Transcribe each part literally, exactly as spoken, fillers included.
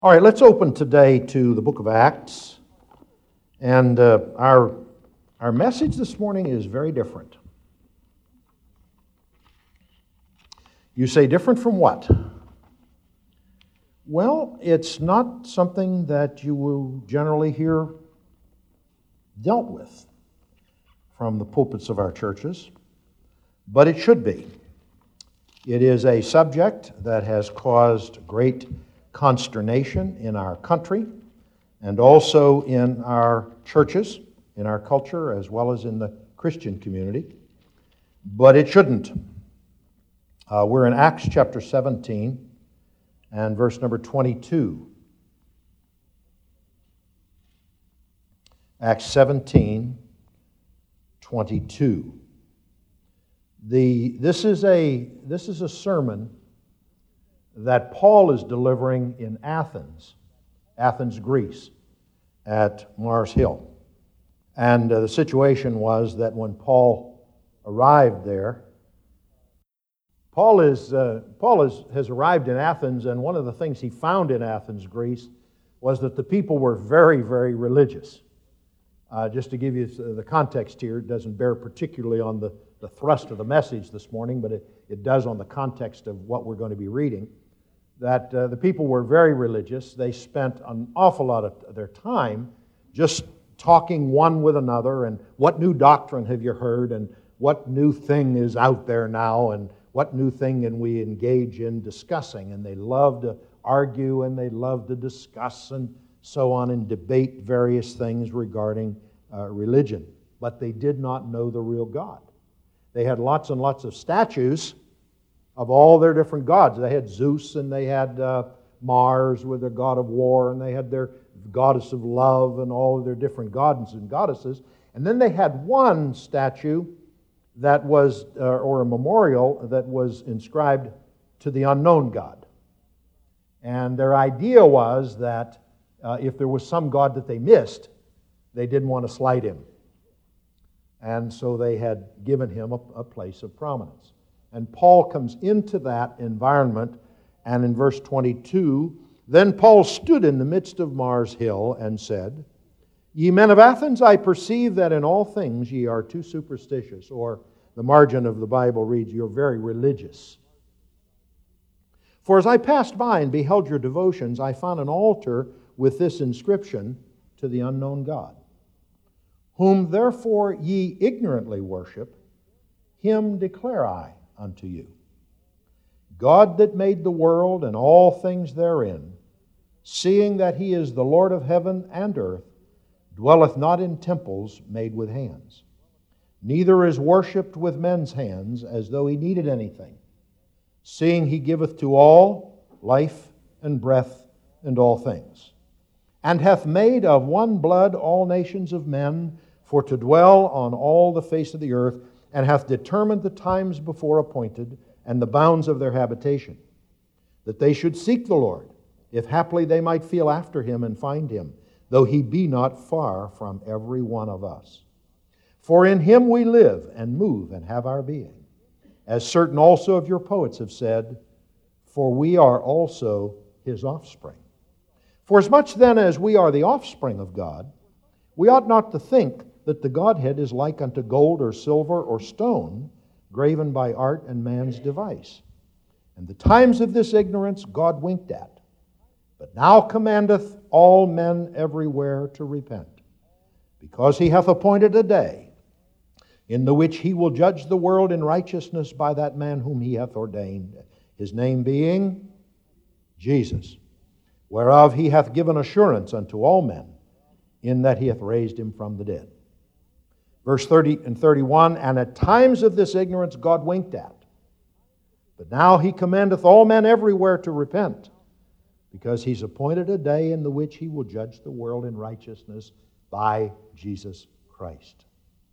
All right, let's open today to the book of Acts. And uh, our, our message this morning is very different. You say, different from what? Well, it's not something that you will generally hear dealt with from the pulpits of our churches, but it should be. It is a subject that has caused great consternation in our country and also in our churches, in our culture, as well as in the Christian community. But it shouldn't. Uh, we're in Acts chapter seventeen and verse number twenty-two. Acts seventeen, twenty-two. The, this is a, this is a sermon that Paul is delivering in Athens, Athens, Greece, at Mars Hill. And uh, the situation was that when Paul arrived there, Paul is uh, Paul is, has arrived in Athens, and one of the things he found in Athens, Greece, was that the people were very, very religious. Uh, just to give you the context here, it doesn't bear particularly on the, the thrust of the message this morning, but it, it does on the context of what we're going to be reading. That uh, the people were very religious. They spent an awful lot of their time just talking one with another, and what new doctrine have you heard, and what new thing is out there now, and what new thing can we engage in discussing. And they loved to argue, and they loved to discuss, and so on, and debate various things regarding uh, religion. But they did not know the real God. They had lots and lots of statues of all their different gods. They had Zeus, and they had uh, Mars with their god of war, and they had their goddess of love, and all of their different gods and goddesses. And then they had one statue that was, uh, or a memorial that was inscribed to the unknown God. And their idea was that uh, if there was some god that they missed, they didn't want to slight him. And so they had given him a, a place of prominence. And Paul comes into that environment, and in verse twenty-two, then Paul stood in the midst of Mars Hill and said, Ye men of Athens, I perceive that in all things ye are too superstitious. Or the margin of the Bible reads, You're very religious. For as I passed by and beheld your devotions, I found an altar with this inscription, To the unknown God. Whom therefore ye ignorantly worship, him declare I unto you. God that made the world and all things therein, seeing that he is the Lord of heaven and earth, dwelleth not in temples made with hands, neither is worshipped with men's hands as though he needed anything, seeing he giveth to all life and breath and all things, and hath made of one blood all nations of men for to dwell on all the face of the earth, and hath determined the times before appointed, and the bounds of their habitation, that they should seek the Lord, if haply they might feel after him and find him, though he be not far from every one of us. For in him we live and move and have our being, as certain also of your poets have said, for we are also his offspring. For as much then as we are the offspring of God, we ought not to think that the Godhead is like unto gold or silver or stone, graven by art and man's device. And the times of this ignorance God winked at, but now commandeth all men everywhere to repent, because he hath appointed a day in the which he will judge the world in righteousness by that man whom he hath ordained, his name being Jesus, whereof he hath given assurance unto all men, in that he hath raised him from the dead. Verse thirty and thirty-one, and at times of this ignorance God winked at, but now he commandeth all men everywhere to repent, because he's appointed a day in the which he will judge the world in righteousness by Jesus Christ.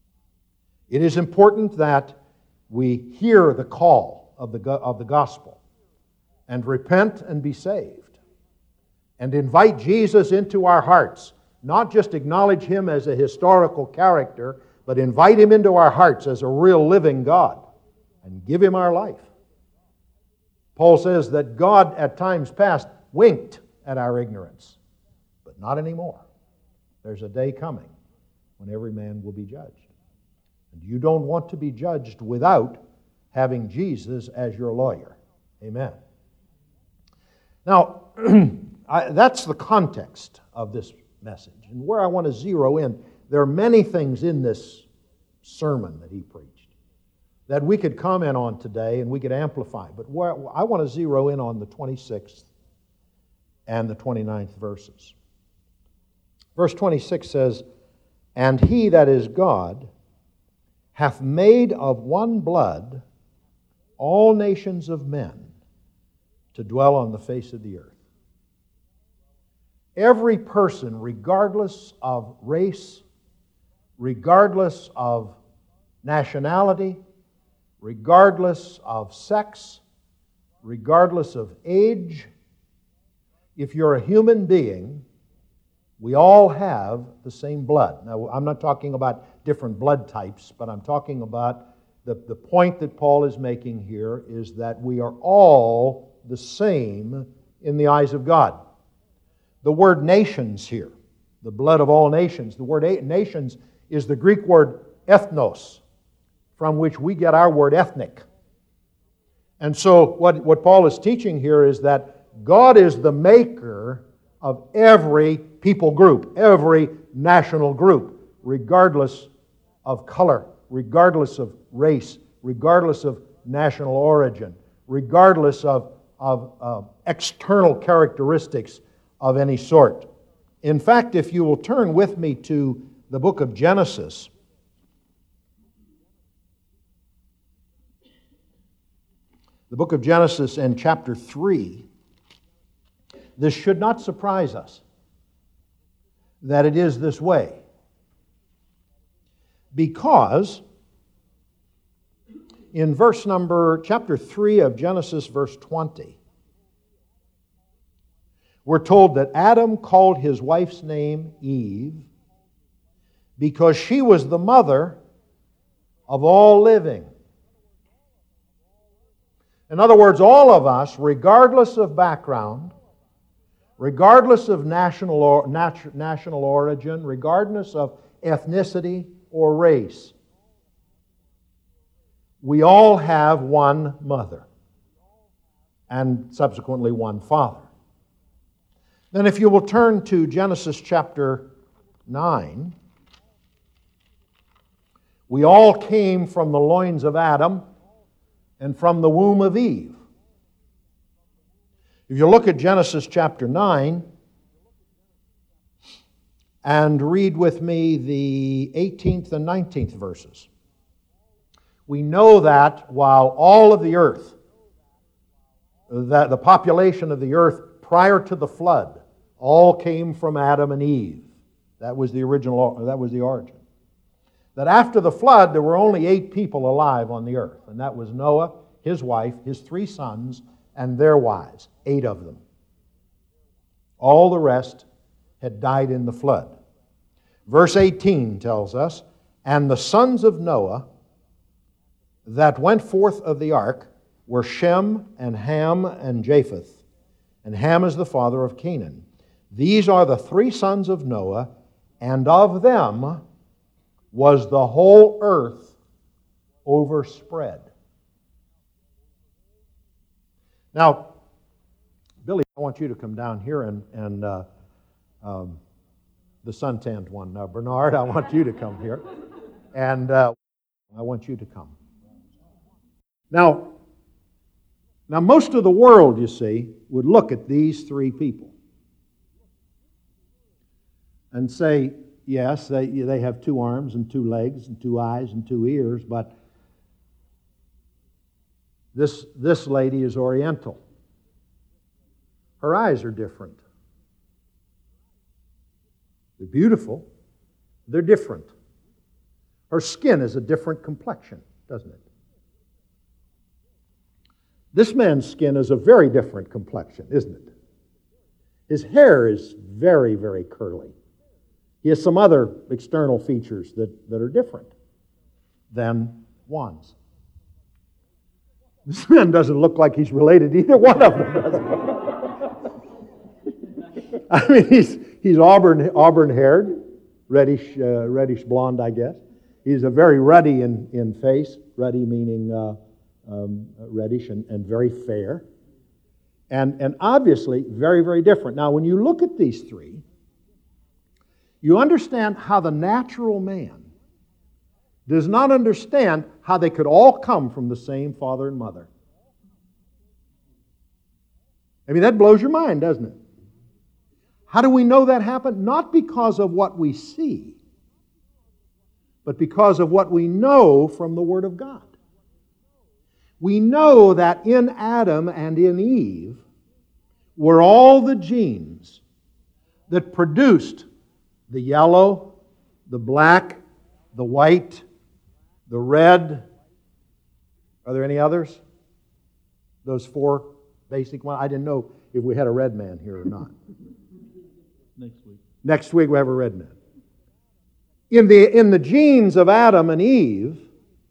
It is important that we hear the call of the, of the gospel and repent and be saved and invite Jesus into our hearts. Not just acknowledge him as a historical character, but invite him into our hearts as a real living God and give him our life. Paul says that God at times past winked at our ignorance. But not anymore. There's a day coming when every man will be judged. And you don't want to be judged without having Jesus as your lawyer. Amen. Now, I, that's the context of this message. And where I want to zero in, there are many things in this sermon that he preached that we could comment on today and we could amplify. But where I want to zero in on the twenty-sixth and the twenty-ninth verses. Verse twenty-six says, "And he that is God hath made of one blood all nations of men to dwell on the face of the earth." Every person, regardless of race, regardless of nationality, regardless of sex, regardless of age, if you're a human being, we all have the same blood. Now, I'm not talking about different blood types, but I'm talking about the, the point that Paul is making here is that we are all the same in the eyes of God. The word nations here, the blood of all nations, the word nations is the Greek word ethnos, from which we get our word ethnic. And so what, what Paul is teaching here is that God is the maker of every people group, every national group, regardless of color, regardless of race, regardless of national origin, regardless of, of uh, external characteristics of any sort. In fact, if you will turn with me to the book of Genesis, the book of Genesis and chapter three, this should not surprise us that it is this way. Because in verse number, chapter three of Genesis, verse twenty, we're told that Adam called his wife's name Eve because she was the mother of all living. In other words, all of us, regardless of background, regardless of national or, nat- national origin, regardless of ethnicity or race, we all have one mother and subsequently one father. Then if you will turn to Genesis chapter nine, we all came from the loins of Adam and from the womb of Eve. If you look at Genesis chapter nine and read with me the eighteenth and nineteenth verses, we know that while all of the earth, that the population of the earth prior to the flood, all came from Adam and Eve. That was the original, that was the origin. That after the flood, there were only eight people alive on the earth, and that was Noah, his wife, his three sons, and their wives, eight of them. All the rest had died in the flood. Verse eighteen tells us, "And the sons of Noah that went forth of the ark were Shem and Ham and Japheth. And Ham is the father of Canaan. These are the three sons of Noah, and of them was the whole earth overspread." Now, Billy, I want you to come down here and, and uh, um, the suntanned one. Now, Bernard, I want you to come here. And uh, I want you to come. Now, now, most of the world, you see, would look at these three people and say, yes, they, they have two arms and two legs and two eyes and two ears, but this, this lady is Oriental. Her eyes are different. They're beautiful. They're different. Her skin is a different complexion, doesn't it? This man's skin is a very different complexion, isn't it? His hair is very, very curly. He has some other external features that, that are different than Juan's. This man doesn't look like he's related to either one of them, does he? I mean, he's he's auburn auburn haired, reddish uh, reddish blonde, I guess. He's a very ruddy in, in face, ruddy meaning uh, um, reddish and, and very fair. And, and obviously very, very different. Now, when you look at these three, you understand how the natural man does not understand how they could all come from the same father and mother. I mean, that blows your mind, doesn't it? How do we know that happened? Not because of what we see, but because of what we know from the Word of God. We know that in Adam and in Eve were all the genes that produced the yellow, the black, the white, the red. Are there any others? Those four basic ones. I didn't know if we had a red man here or not. Next week. Next week we have a red man. In the, in the genes of Adam and Eve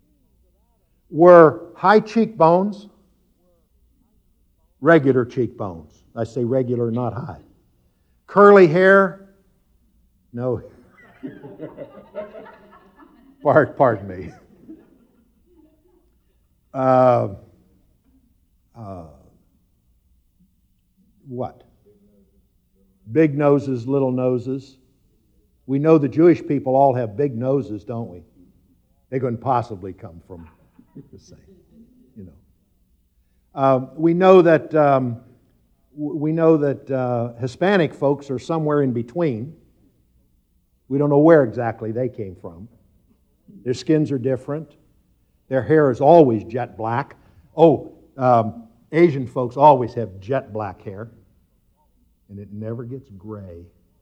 were high cheekbones, regular cheekbones. I say regular, not high. Curly hair, no. Pardon, pardon me. Uh, uh, what? Big noses, little noses. We know the Jewish people all have big noses, don't we? They couldn't possibly come from the same, you know. Uh, we know that um, we know that uh, Hispanic folks are somewhere in between. We don't know where exactly they came from. Their skins are different. Their hair is always jet black. Oh, um, Asian folks always have jet black hair, and it never gets gray.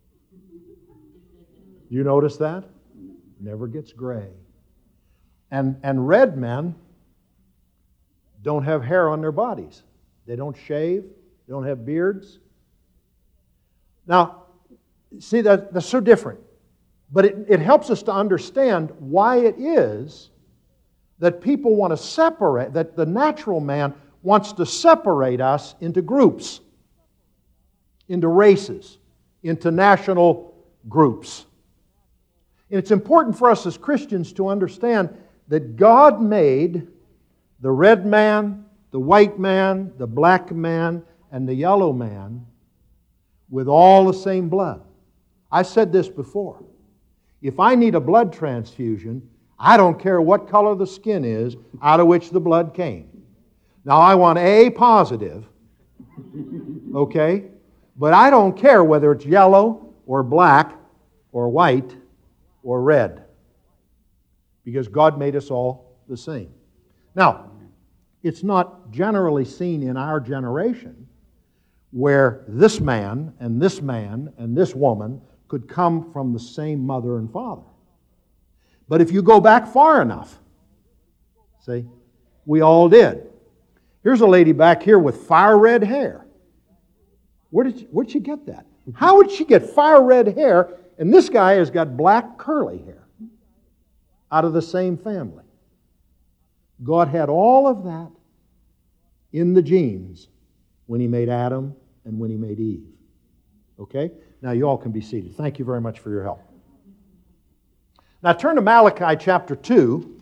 You notice that? Never gets gray. And, and red men don't have hair on their bodies. They don't shave. They don't have beards. Now, see, that, that's so different. But it, it helps us to understand why it is that people want to separate, that the natural man wants to separate us into groups, into races, into national groups. And it's important for us as Christians to understand that God made the red man, the white man, the black man, and the yellow man with all the same blood. I said this before. If I need a blood transfusion, I don't care what color the skin is out of which the blood came. Now, I want A positive, okay? But I don't care whether it's yellow or black or white or red, because God made us all the same. Now, it's not generally seen in our generation where this man and this man and this woman could come from the same mother and father. But if you go back far enough, see, we all did. Here's a lady back here with fire red hair. Where did she, where'd she get that? How would she get fire red hair, and this guy has got black curly hair out of the same family? God had all of that in the genes when He made Adam and when He made Eve. Okay? Now you all can be seated. Thank you very much for your help. Now turn to Malachi chapter two.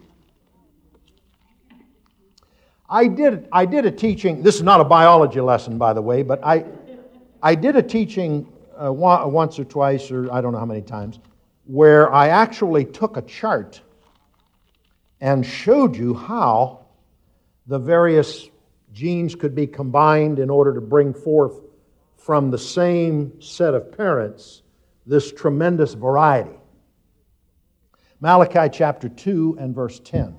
I did, I did a teaching, this is not a biology lesson, by the way, but I, I did a teaching uh, once or twice, or I don't know how many times, where I actually took a chart and showed you how the various genes could be combined in order to bring forth from the same set of parents this tremendous variety. Malachi chapter two and verse ten.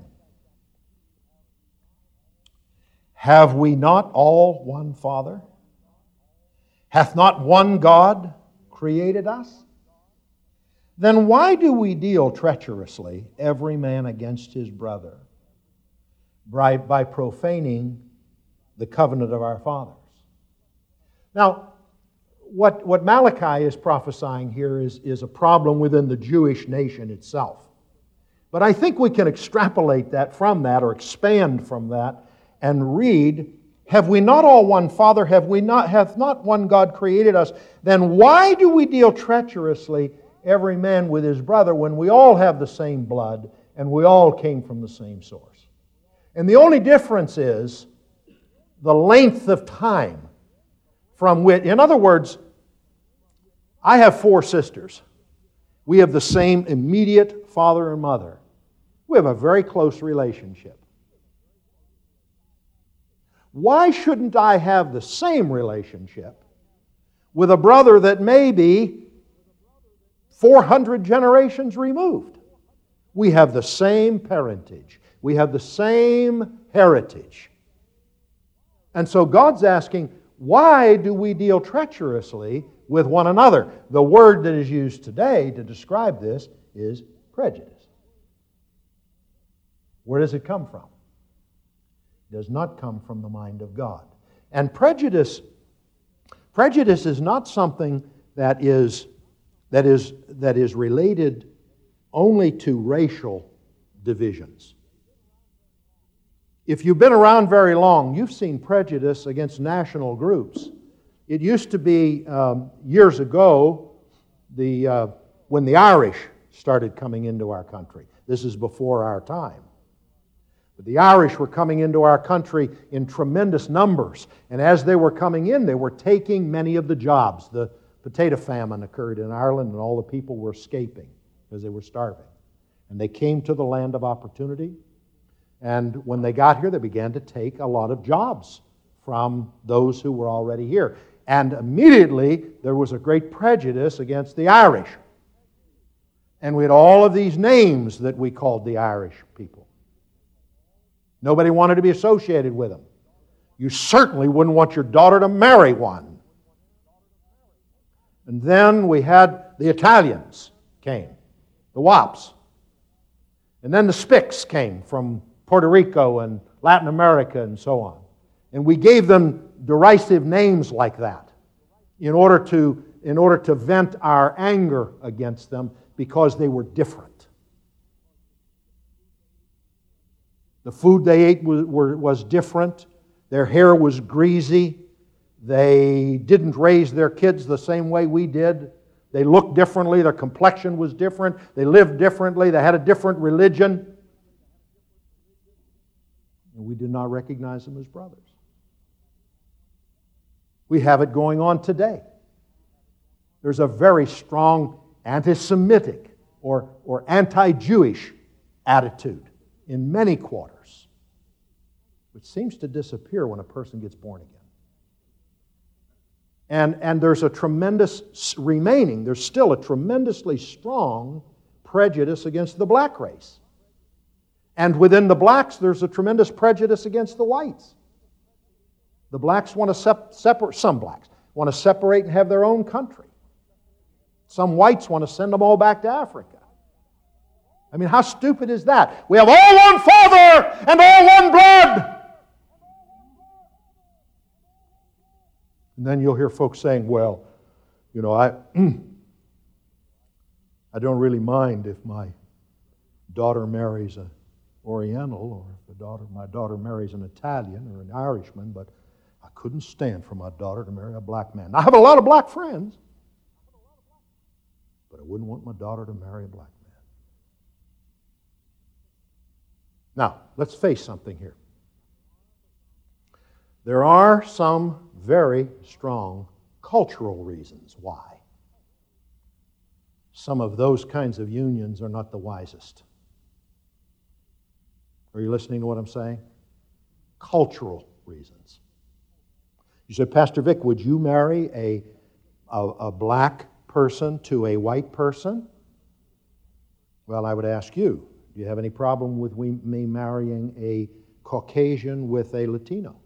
Have we not all one Father? Hath not one God created us? Then why do we deal treacherously, every man against his brother, by, by profaning the covenant of our fathers? Now, what, what Malachi is prophesying here is, is a problem within the Jewish nation itself. But I think we can extrapolate that from that, or expand from that, and read Have we not all one Father? Have we not, hath not one God created us? Then why do we deal treacherously every man with his brother when we all have the same blood and we all came from the same source? And the only difference is the length of time from which, in other words, I have four sisters. We have the same immediate father and mother. We have a very close relationship. Why shouldn't I have the same relationship with a brother that may be four hundred generations removed? We have the same parentage. We have the same heritage. And so God's asking, why do we deal treacherously with one another? The word that is used today to describe this is prejudice. Where does it come from? It does not come from the mind of God. And prejudice, prejudice is not something that is, that is, that is related only to racial divisions. If you've been around very long, you've seen prejudice against national groups. It used to be um, years ago, the uh, when the Irish started coming into our country. This is before our time. But the Irish were coming into our country in tremendous numbers. And as they were coming in, they were taking many of the jobs. The potato famine occurred in Ireland, and all the people were escaping because they were starving. And they came to the land of opportunity. And when they got here, they began to take a lot of jobs from those who were already here. And immediately, there was a great prejudice against the Irish. And we had all of these names that we called the Irish people. Nobody wanted to be associated with them. You certainly wouldn't want your daughter to marry one. And then we had the Italians came, the Wops. And then the Spics came from Puerto Rico and Latin America and so on. And we gave them derisive names like that in order to, in order to vent our anger against them because they were different. The food they ate was, was different. Their hair was greasy. They didn't raise their kids the same way we did. They looked differently. Their complexion was different. They lived differently. They had a different religion. And we did not recognize them as brothers. We have it going on today. There's a very strong anti-Semitic or, or anti-Jewish attitude in many quarters, which seems to disappear when a person gets born again. And, and there's a tremendous remaining, there's still a tremendously strong prejudice against the black race. And within the blacks, there's a tremendous prejudice against the whites. The blacks want to sep- separate, some blacks want to separate and have their own country. Some whites want to send them all back to Africa. I mean, how stupid is that? We have all one Father and all one blood. And then you'll hear folks saying, well, you know, I, I don't really mind if my daughter marries an Oriental or if the daughter, my daughter marries an Italian or an Irishman, but I couldn't stand for my daughter to marry a black man. Now, I have a lot of black friends, but I wouldn't want my daughter to marry a black man. Now, let's face something here. There are some very strong cultural reasons why some of those kinds of unions are not the wisest. Are you listening to what I'm saying? Cultural reasons. You say, Pastor Vic, would you marry a, a, a black person to a white person? Well, I would ask you, do you have any problem with we, me marrying a Caucasian with a Latino?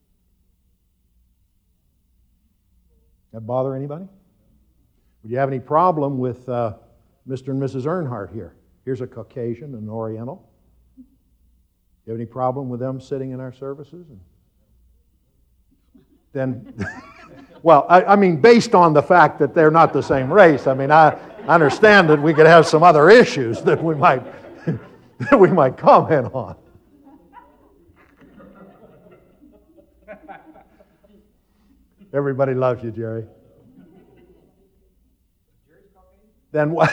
That bother anybody? Would you have any problem with uh, Mister and Missus Earnhardt here? Here's a Caucasian and an Oriental. You have any problem with them sitting in our services? And then, well, I, I mean, based on the fact that they're not the same race, I mean, I, I understand that we could have some other issues that we might that we might comment on. Everybody loves you, Jerry. Then what?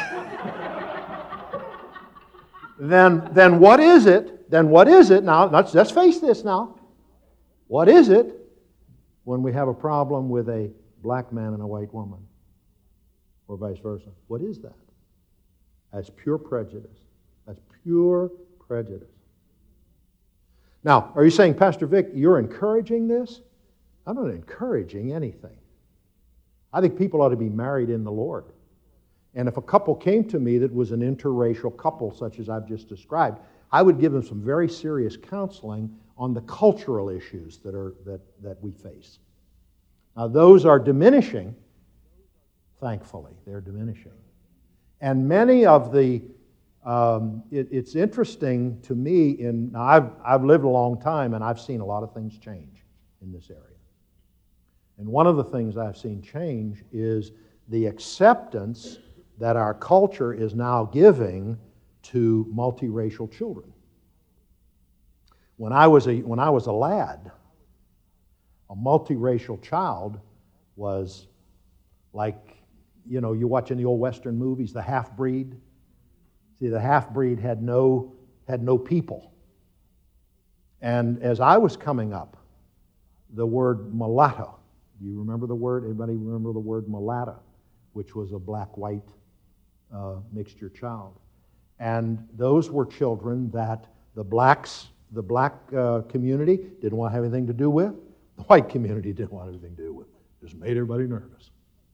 then, then what is it? Then what is it now? Let's, let's face this now. What is it when we have a problem with a black man and a white woman? Or vice versa. What is that? That's pure prejudice. That's pure prejudice. Now, are you saying, Pastor Vic, you're encouraging this? I'm not encouraging anything. I think people ought to be married in the Lord. And if a couple came to me that was an interracial couple, such as I've just described, I would give them some very serious counseling on the cultural issues that are that, that we face. Now, those are diminishing, thankfully. They're diminishing. And many of the, um, it, it's interesting to me, in now I've, I've lived a long time and I've seen a lot of things change in this area. And one of the things I've seen change is the acceptance that our culture is now giving to multiracial children. When I was a, when I was a lad, a multiracial child was like, you know, you watch in the old Western movies, the half-breed. See, the half-breed had no, had no people. And as I was coming up, the word mulatto, do you remember the word? Everybody remember the word mulatto, which was a black-white uh, mixture child. And those were children that the blacks, the black uh, community didn't want to have anything to do with. The white community didn't want anything to do with. It just made everybody nervous.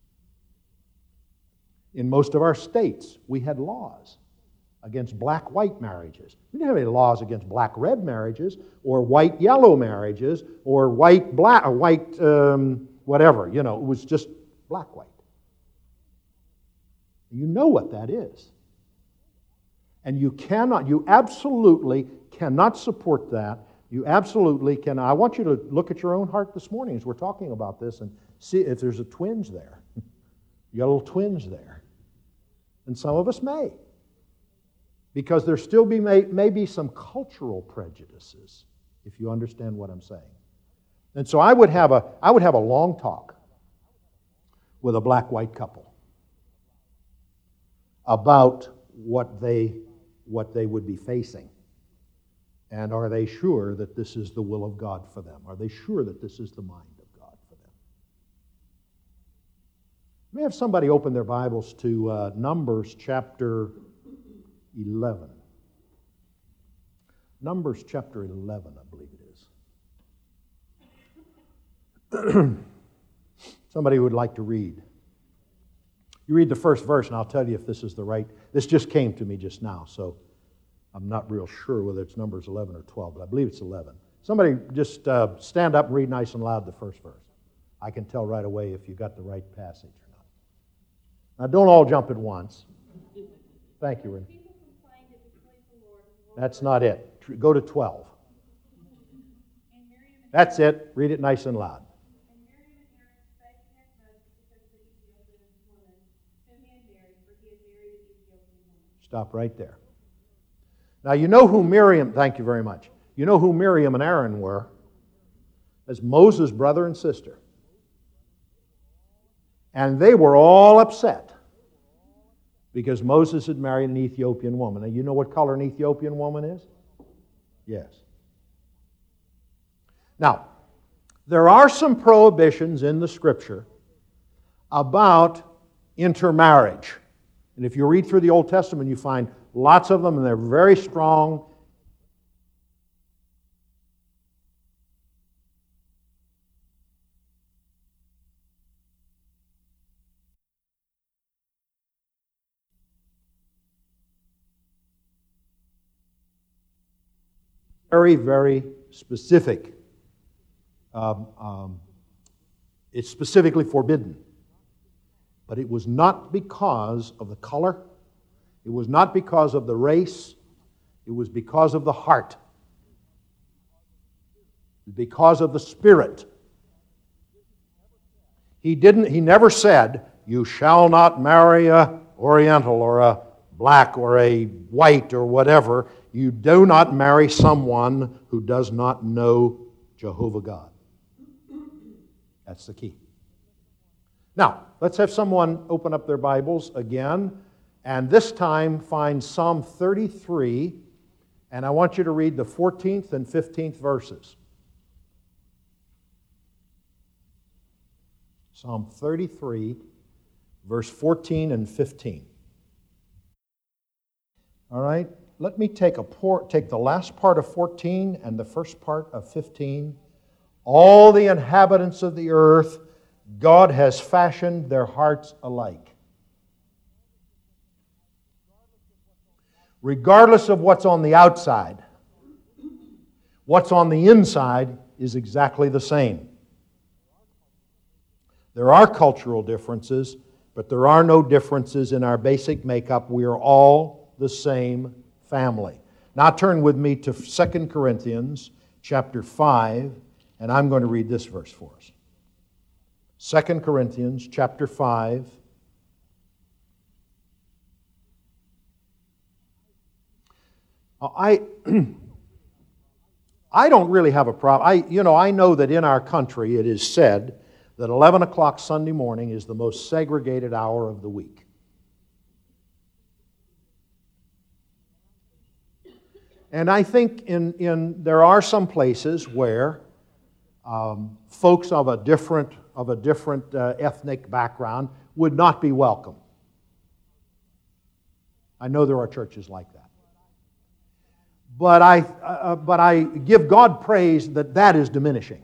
In most of our states, we had laws against black-white marriages. We didn't have any laws against black-red marriages or white-yellow marriages or white-black or white um, whatever. You know, it was just black-white. You know what that is. And you cannot, you absolutely cannot support that. You absolutely cannot. I want you to look at your own heart this morning as we're talking about this and see if there's a twinge there. You got a little twinge there. And some of us may. Because there still be may, may be some cultural prejudices, if you understand what I'm saying. And so I would have a I would have a long talk with a black-white couple about what they what they would be facing. And are they sure that this is the will of God for them? Are they sure that this is the mind of God for them? May I have somebody open their Bibles to uh, Numbers chapter eleven. Numbers chapter eleven, I believe it is. Somebody would like to read. You read the first verse and I'll tell you if this is the right. This just came to me just now, so I'm not real sure whether it's Numbers eleven or twelve, but I believe it's eleven. Somebody just uh, stand up and read nice and loud the first verse. I can tell right away if you got the right passage or not. Now, don't all jump at once. Thank you, Ren. That's not it. Go to twelve. That's it. Read it nice and loud. Stop right there. Now, you know who Miriam, thank you very much. You know who Miriam and Aaron were? As Moses' brother and sister. And they were all upset because Moses had married an Ethiopian woman. Now, you know what color an Ethiopian woman is? Yes. Now, there are some prohibitions in the Scripture about intermarriage. And if you read through the Old Testament, you find lots of them, and they're very strong. Very, very specific. Um, um, it's specifically forbidden. But it was not because of the color. It was not because of the race. It was because of the heart. Because of the spirit. He didn't, he never said, you shall not marry a Oriental or a black or a white or whatever. You do not marry someone who does not know Jehovah God. That's the key. Now, let's have someone open up their Bibles again, and this time find Psalm thirty-three, and I want you to read the fourteenth and fifteenth verses. Psalm thirty-three, verse fourteen and fifteen. All right, let me take a por- take the last part of fourteen and the first part of fifteen. All the inhabitants of the earth, God has fashioned their hearts alike. Regardless of what's on the outside, what's on the inside is exactly the same. There are cultural differences, but there are no differences in our basic makeup. We are all the same family. Now turn with me to Second Corinthians chapter five, and I'm going to read this verse for us. Second Corinthians chapter five. I I don't really have a problem. I you know I know that in our country it is said that eleven o'clock Sunday morning is the most segregated hour of the week. And I think in, in there are some places where um, folks of a different of a different uh, ethnic background would not be welcome. I know there are churches like that. But I, uh, but I give God praise that that is diminishing,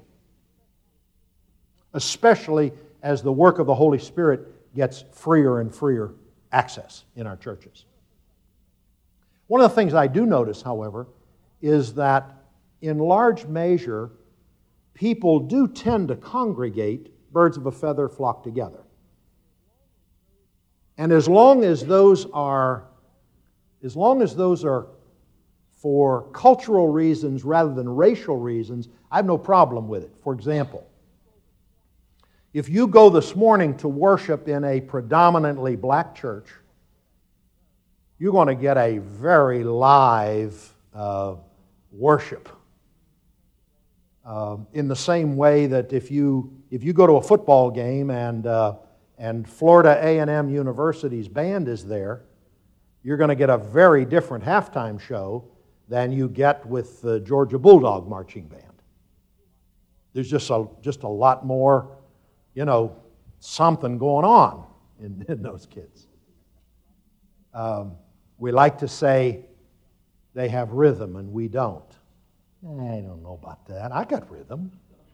especially as the work of the Holy Spirit gets freer and freer access in our churches. One of the things I do notice, however, is that in large measure, people do tend to congregate. Birds of a feather flock together. And as long as those are, as long as those are for cultural reasons rather than racial reasons, I have no problem with it. For example, if you go this morning to worship in a predominantly black church, you're going to get a very live uh, worship. Uh, in the same way that if you if you go to a football game and uh, and Florida A and M University's band is there, you're going to get a very different halftime show than you get with the Georgia Bulldog marching band. There's just a just a lot more, you know, something going on in, in those kids. Um, we like to say they have rhythm and we don't. I don't know about that. I got rhythm.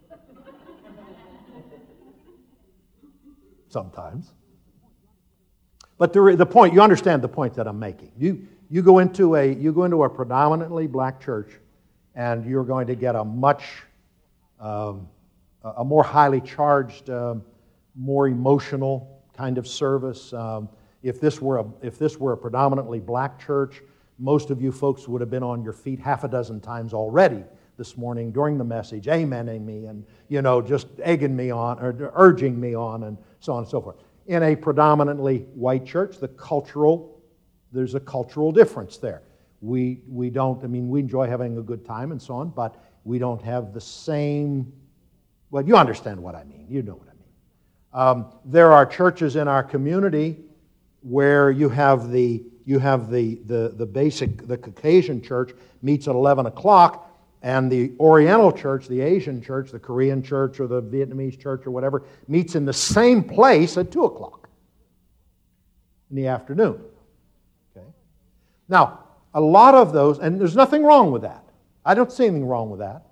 Sometimes. But the, the point, you understand the point that I'm making. You, you, go into a, you go into a predominantly black church and you're going to get a much, um, a more highly charged, um, more emotional kind of service. Um, if this were a, if this were a predominantly black church, most of you folks would have been on your feet half a dozen times already this morning during the message, amening me and, you know, just egging me on or urging me on and so on and so forth. In a predominantly white church, the cultural, there's a cultural difference there. We, we don't, I mean, we enjoy having a good time and so on, but we don't have the same, well, you understand what I mean. You know what I mean. Um, there are churches in our community where you have the You have the, the, the basic, the Caucasian church meets at eleven o'clock, and the Oriental church, the Asian church, the Korean church, or the Vietnamese church, or whatever, meets in the same place at two o'clock in the afternoon. Okay? Now, a lot of those, and there's nothing wrong with that. I don't see anything wrong with that.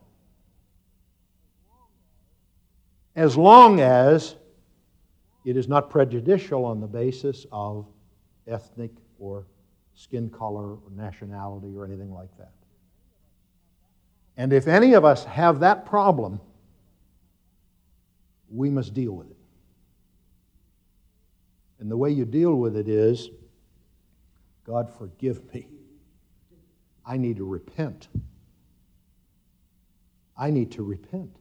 As long as it is not prejudicial on the basis of ethnic or skin color or nationality or anything like that. And if any of us have that problem, we must deal with it. And the way you deal with it is, God forgive me. I need to repent. I need to repent.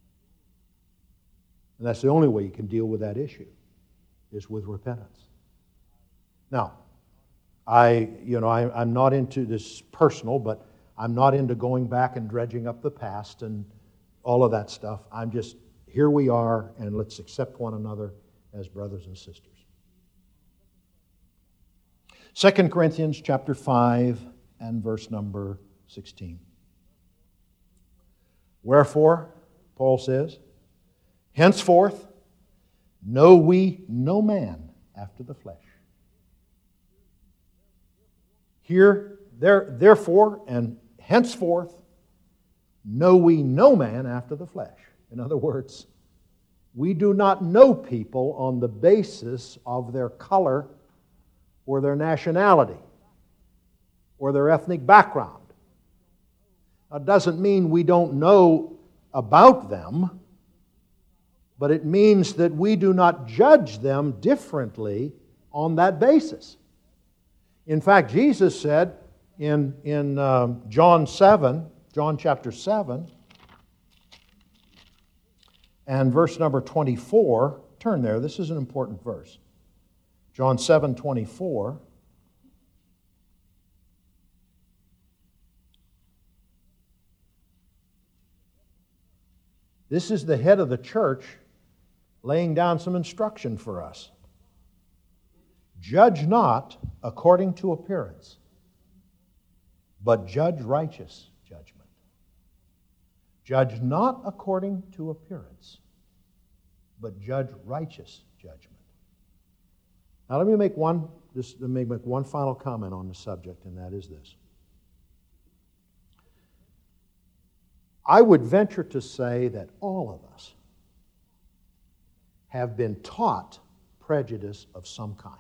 And that's the only way you can deal with that issue, is with repentance. Now, I, you know, I, I'm not into this personal, but I'm not into going back and dredging up the past and all of that stuff. I'm just, here we are, and let's accept one another as brothers and sisters. Second Corinthians chapter five and verse number sixteen. Wherefore, Paul says, henceforth know we no man after the flesh. Here, there, therefore, and henceforth know we no man after the flesh. In other words, we do not know people on the basis of their color or their nationality or their ethnic background. That doesn't mean we don't know about them, but it means that we do not judge them differently on that basis. In fact, Jesus said in, in um, John seven, John chapter seven, and verse number twenty-four, turn there, this is an important verse. John seven twenty-four. This is the head of the church laying down some instruction for us. Judge not according to appearance, but judge righteous judgment. Judge not according to appearance, but judge righteous judgment. Now let me make one, just let me make one final comment on the subject, and that is this. I would venture to say that all of us have been taught prejudice of some kind.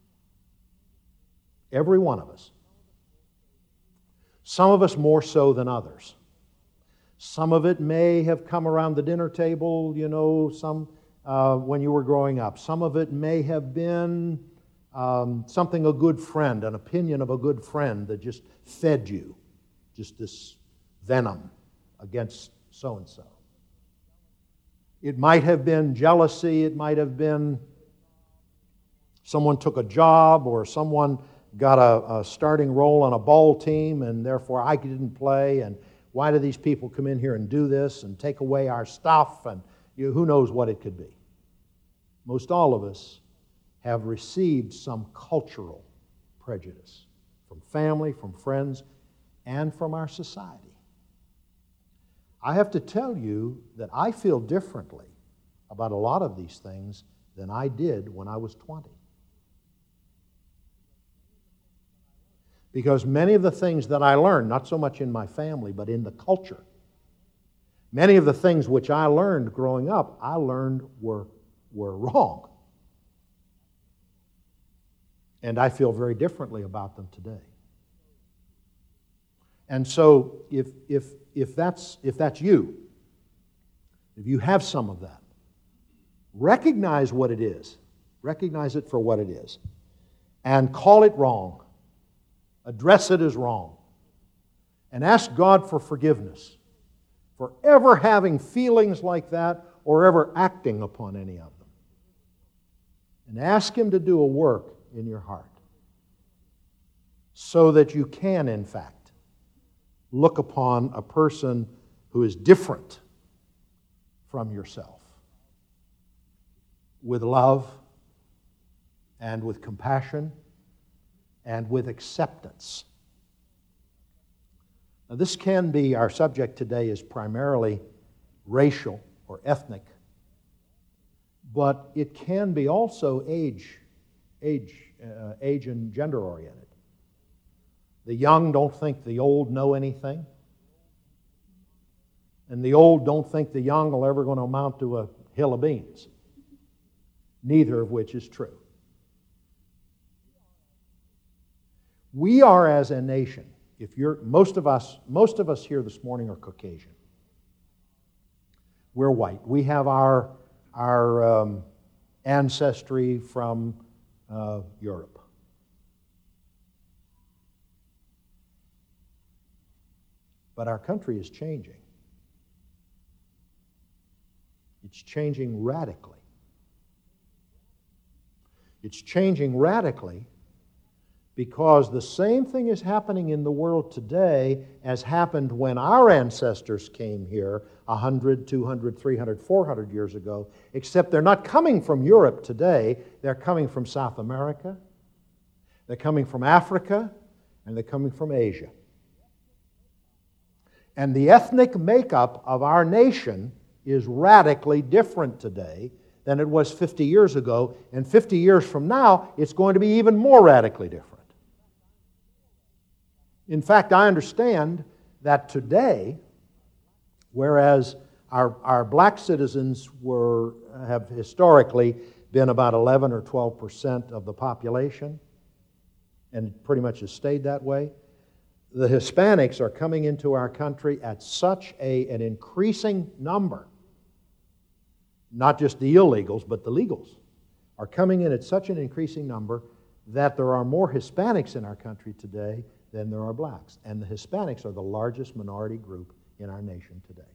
Every one of us. Some of us more so than others. Some of it may have come around the dinner table, you know, some uh, when you were growing up. Some of it may have been um, something a good friend, an opinion of a good friend that just fed you, just this venom against so-and-so. It might have been jealousy, it might have been someone took a job or someone got a, a starting role on a ball team and therefore I didn't play, and why do these people come in here and do this and take away our stuff, and you know, who knows what it could be. Most all of us have received some cultural prejudice from family, from friends, and from our society. I have to tell you that I feel differently about a lot of these things than I did when I was twenty. Because many of the things that I learned, not so much in my family, but in the culture, many of the things which I learned growing up, I learned were, were wrong. And I feel very differently about them today. And so if, if, if, that's, if that's you, if you have some of that, recognize what it is. Recognize it for what it is. And call it wrong. Address it as wrong. And ask God for forgiveness for ever having feelings like that or ever acting upon any of them. And ask Him to do a work in your heart so that you can, in fact, look upon a person who is different from yourself with love and with compassion and with acceptance. Now, this can be, our subject today is primarily racial or ethnic, but it can be also age, age, uh, age and gender oriented. The young don't think the old know anything, and the old don't think the young are ever going to amount to a hill of beans, neither of which is true. We are, as a nation, if you're most of us, most of us here this morning are Caucasian. We're white. We have our our um, ancestry from uh, Europe. But our country is changing. It's changing radically. It's changing radically Because the same thing is happening in the world today as happened when our ancestors came here one hundred, two hundred, three hundred, four hundred years ago, except they're not coming from Europe today. They're coming from South America, they're coming from Africa, and they're coming from Asia. And the ethnic makeup of our nation is radically different today than it was fifty years ago. And fifty years from now, it's going to be even more radically different. In fact, I understand that today, whereas our, our black citizens were have historically been about eleven or twelve percent of the population, and it pretty much has stayed that way, the Hispanics are coming into our country at such a, an increasing number. Not just the illegals, but the legals are coming in at such an increasing number that there are more Hispanics in our country today than there are blacks. And the Hispanics are the largest minority group in our nation today.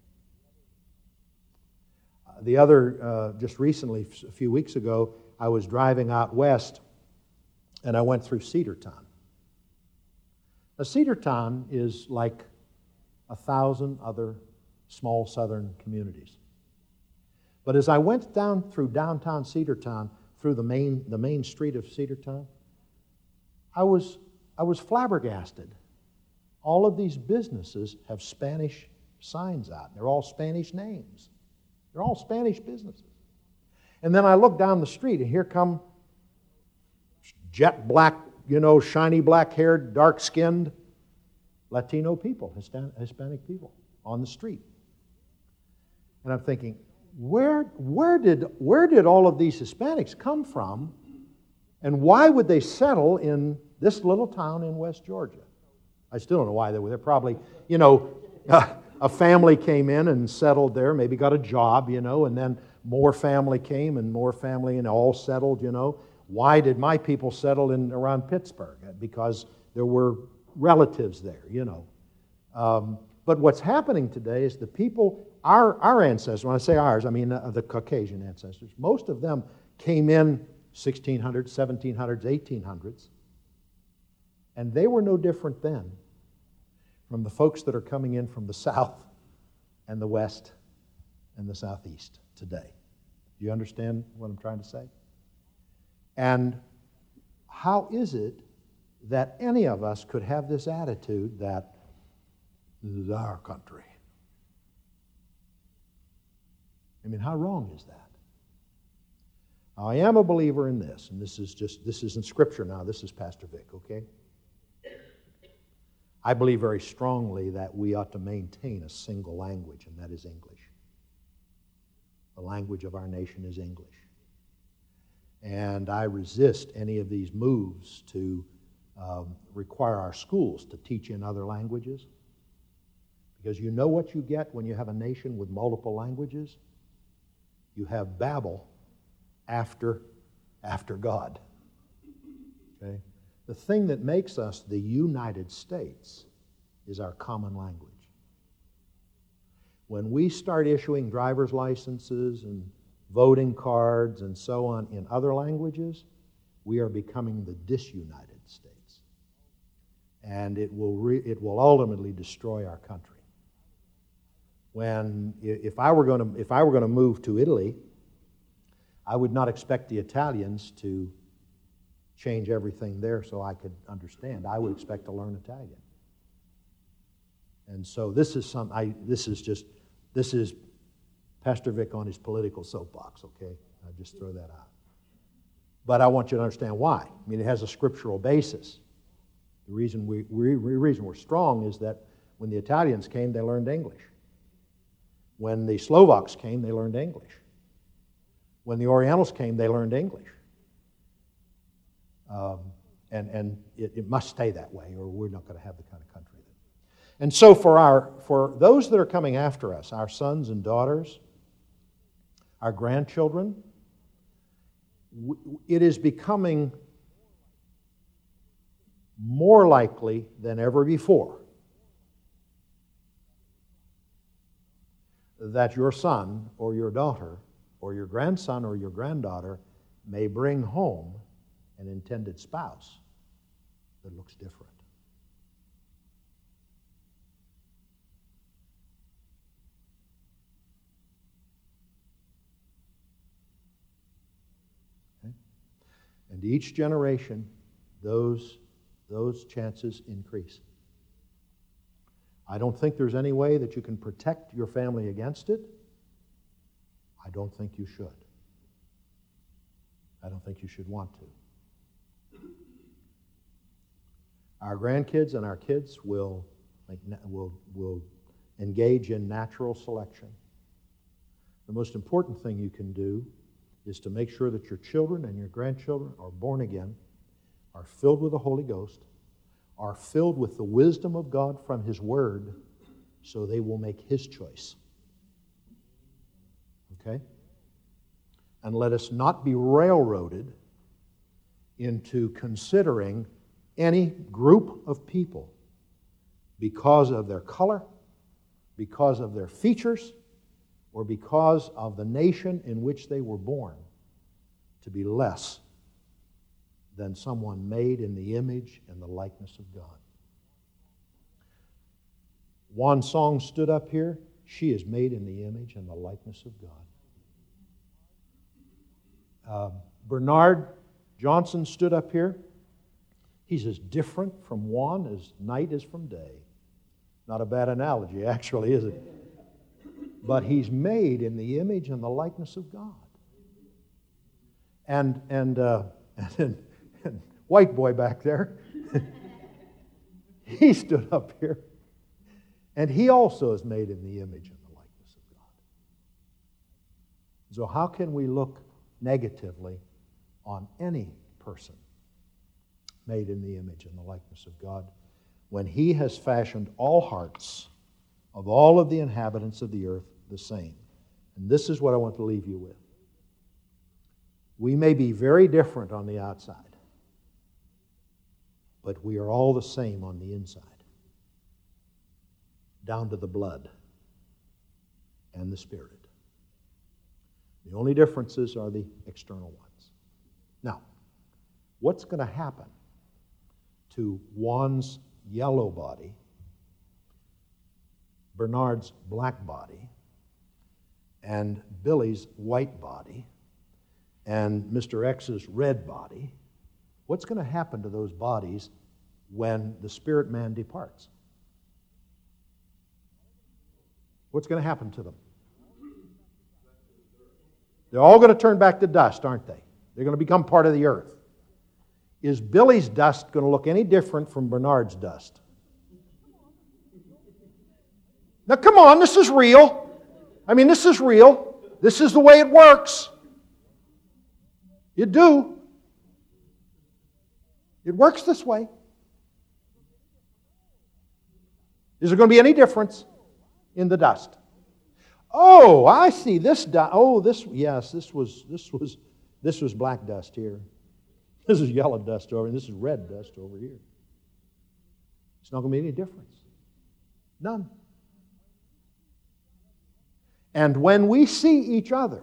Uh, the other, uh, just recently, a few weeks ago, I was driving out west and I went through Cedartown. Now, Cedartown is like a thousand other small southern communities. But as I went down through downtown Cedartown, through the main, the main street of Cedartown, I was, I was flabbergasted. All of these businesses have Spanish signs out. They're all Spanish names. They're all Spanish businesses. And then I look down the street, and here come jet black, you know, shiny black-haired, dark-skinned Latino people, Hispanic people on the street. And I'm thinking, Where, where, did, where did all of these Hispanics come from, and why would they settle in this little town in West Georgia? I still don't know why they were there. Probably, you know, uh, a family came in and settled there, maybe got a job, you know, and then more family came and more family and all settled, you know. Why did my people settle in around Pittsburgh? Because there were relatives there, you know. Um, but what's happening today is the people... Our, our ancestors, when I say ours, I mean uh, the Caucasian ancestors, most of them came in sixteen hundreds, seventeen hundreds, eighteen hundreds, and they were no different then from the folks that are coming in from the south and the west and the southeast today. Do you understand what I'm trying to say? And how is it that any of us could have this attitude that this is our country? I mean, how wrong is that? I am a believer in this, and this is just, this isn't Scripture now, this is Pastor Vic, okay? I believe very strongly that we ought to maintain a single language, and that is English. The language of our nation is English. And I resist any of these moves to um, require our schools to teach in other languages, because you know what you get when you have a nation with multiple languages? You have Babel after, after God. Okay? The thing that makes us the United States is our common language. When we start issuing driver's licenses and voting cards and so on in other languages, we are becoming the disunited states. And it will, re- it will ultimately destroy our country. When, if I were going to, if I were going to move to Italy, I would not expect the Italians to change everything there so I could understand. I would expect to learn Italian. And so this is some. I this is just this is Pastor Vic on his political soapbox. Okay, I just throw that out. But I want you to understand why. I mean, it has a scriptural basis. The reason we, we the reason we're strong is that when the Italians came, they learned English. When the Slovaks came, they learned English. When the Orientals came, they learned English. Um, and and it, it must stay that way, or we're not going to have the kind of country that. And so for our for those that are coming after us, our sons and daughters, our grandchildren, it is becoming more likely than ever before that your son or your daughter or your grandson or your granddaughter may bring home an intended spouse that looks different. Okay? And each generation, those, those chances increase. I don't think there's any way that you can protect your family against it. I don't think you should. I don't think you should want to. Our grandkids and our kids will, will, will engage in natural selection. The most important thing you can do is to make sure that your children and your grandchildren are born again, are filled with the Holy Ghost, are filled with the wisdom of God from His Word, so they will make His choice. Okay? And let us not be railroaded into considering any group of people because of their color, because of their features, or because of the nation in which they were born to be less than someone made in the image and the likeness of God. Juan Song stood up here. She is made in the image and the likeness of God. Uh, Bernard Johnson stood up here. He's as different from Juan as night is from day. Not a bad analogy, actually, is it? But he's made in the image and the likeness of God. And and uh, and, and white boy back there, he stood up here, and he also is made in the image and the likeness of God. So how can we look negatively on any person made in the image and the likeness of God when He has fashioned all hearts of all of the inhabitants of the earth the same? And this is what I want to leave you with. We may be very different on the outside, but we are all the same on the inside, down to the blood and the Spirit. The only differences are the external ones. Now, what's going to happen to Juan's yellow body, Bernard's black body, and Billy's white body, and Mister X's red body? What's going to happen to those bodies when the spirit man departs? What's going to happen to them? They're all going to turn back to dust, aren't they? They're going to become part of the earth. Is Billy's dust going to look any different from Bernard's dust? Now, come on, this is real. I mean, this is real. This is the way it works. You do. It works this way. Is there going to be any difference in the dust? Oh, I see this dust. Oh, this yes, this was this was this was black dust here. This is yellow dust over, and this is red dust over here. It's not going to be any difference. None. And when we see each other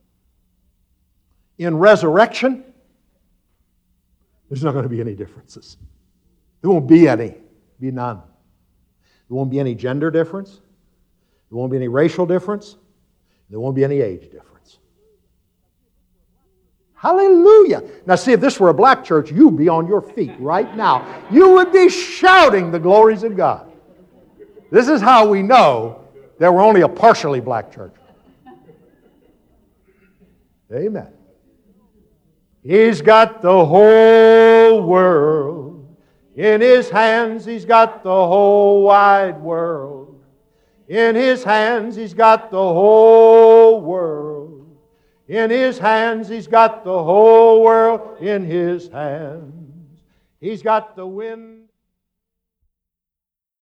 in resurrection, there's not going to be any differences. There won't be any. Be none. There won't be any gender difference. There won't be any racial difference. There won't be any age difference. Hallelujah. Now see, if this were a black church, you'd be on your feet right now. You would be shouting the glories of God. This is how we know that we're only a partially black church. Amen. He's got the whole world in His hands. He's got the whole wide world in His hands. He's got the whole world in His hands. He's got the whole world in His hands. He's got the wind.